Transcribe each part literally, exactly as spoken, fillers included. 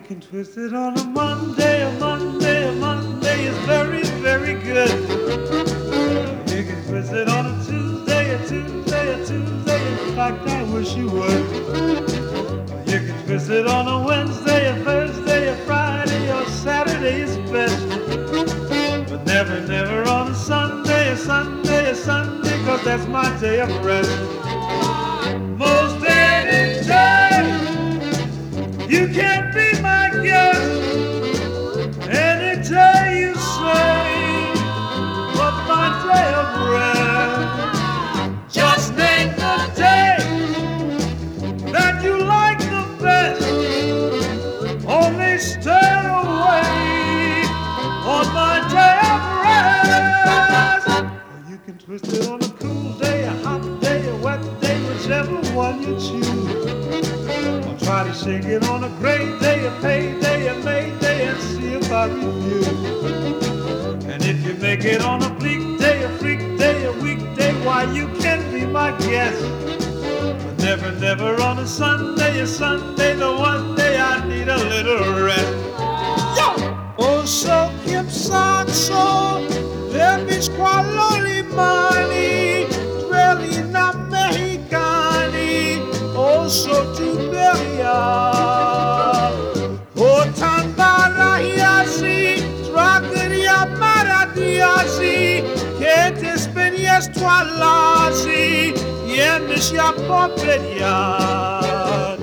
can twist it on a Monday, a Monday, a Monday is very, very good. You can twist it on a Tuesday, a Tuesday, a Tuesday. In fact, I wish you would. You can twist it on a Wednesday, a Thursday, a Friday, or Saturday is best. But never, never on a Sunday, a Sunday, a Sunday, 'cause that's my day of rest. Most any day, you can be my guest. Any day you say, but my day of rest. Just name the day that you like the best. Only stay away on my day of rest. You can twist it on a cool day, a hot day, a wet day, whichever one you choose. Or try to shake it on a great day, a payday, a May day, and see if I refuse. And if you make it on a bleak day, a freak day, a weekday, why you can be my guest. But never, never on a Sunday, a Sunday, the one day I need a little rest. Yo! Oh, so Kim Saxo, let me squallow limani, Dwellina Mexicani, oh, so tu beria. Oh, Tambarahiasi, Dragaria Maradiasi, que te spenies toalasi, yemis ya poperian.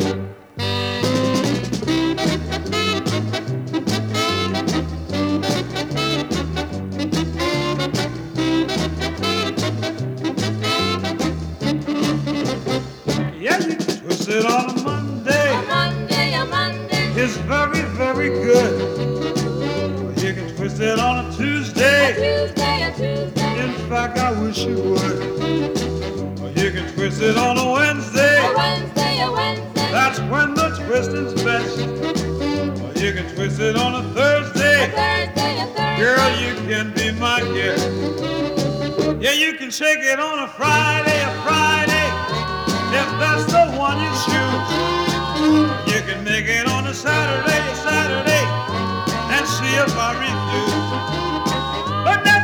Yeah, you can twist it on a Monday. A Monday, a Monday. It's very, very good. You can twist it on a Tuesday. A Tuesday, a Tuesday. In fact, I wish you would. Or you can twist it on a Wednesday. A Wednesday, a Wednesday. That's when the twisting's best. Or you can twist it on a Thursday. A Thursday, a Thursday. Girl, you can be my guest. Yeah, you can shake it on a Friday, a Friday, if that's the one you choose. You can make it on a Saturday, a Saturday, and see if I refuse. But never